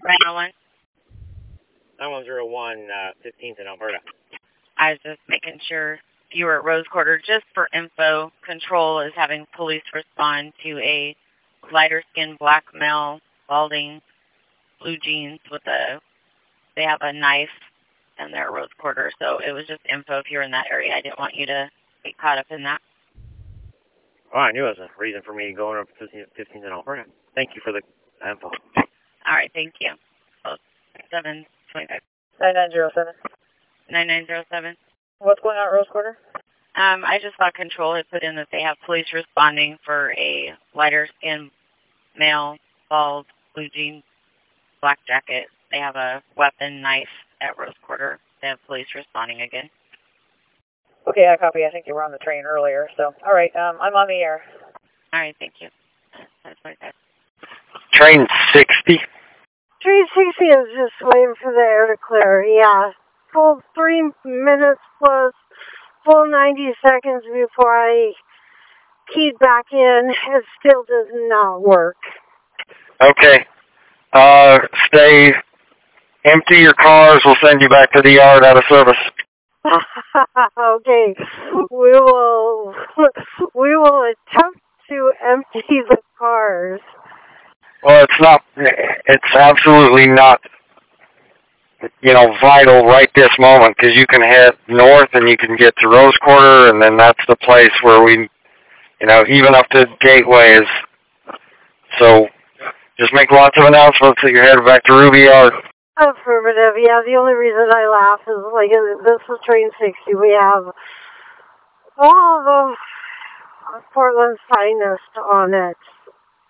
901. 9101, 15th in Alberta. I was just making sure you were at Rose Quarter. Just for info, Control is having police respond to a lighter-skinned black male, balding, blue jeans with they have a knife in their Rose Quarter. So it was just info if you're in that area. I didn't want you to get caught up in that. Oh, I knew it was a reason for me going up to 15th in Alberta. Thank you for the info. All right, thank you. 725. 9907. 9907. What's going on at Rose Quarter? I just saw Control had put in that they have police responding for a lighter-skinned male, bald, blue jeans, black jacket. They have a weapon, knife at Rose Quarter. They have police responding again. Okay, I copy. I think you were on the train earlier. So, all right, I'm on the air. All right, thank you. That's what I said. Train 60? Train 60 is just waiting for the air to clear, yeah. Full 3 minutes plus full 90 seconds before I keyed back in. It still does not work. Okay. Stay empty your cars. We'll send you back to the yard out of service. Okay. We will attempt to empty the cars. Well, it's absolutely not, vital right this moment, because you can head north and you can get to Rose Quarter, and then that's the place where we, even up to Gateway is. So just make lots of announcements that you're headed back to Ruby Yard. Affirmative, yeah. The only reason I laugh is, this is Train 60. We have all the Portland's finest on it.